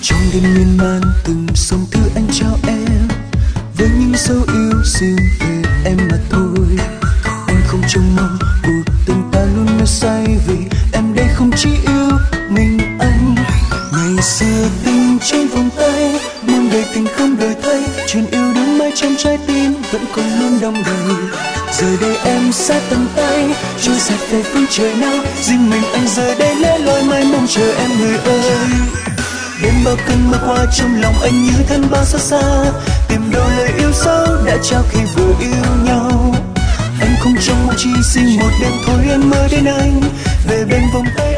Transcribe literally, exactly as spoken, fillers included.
Trong đêm miên man từng dòng thư anh trao em, với những dấu yêu riêng về em mà thôi. Anh không trông mong cuộc tình ta luôn mê say, vì em đây không chỉ yêu mình anh. Ngày xưa tình trên vòng tay, muôn đời tình không đổi thay, chuyện yêu đương mãi trong trái tim vẫn còn luôn đong đầy. Giờ đây em xa tầm tay, trôi giạt về phương trời nào, riêng mình anh giờ đây lẻ loi mãi mong chờ em người ơi. Đêm bao cơn mưa qua trong lòng anh như thân bao xót xa, tìm đâu lời yêu dấu đã trao khi vừa yêu nhau. Anh không trông mong chỉ xin một đêm thôi em mơ đến anh, về bên vòng tay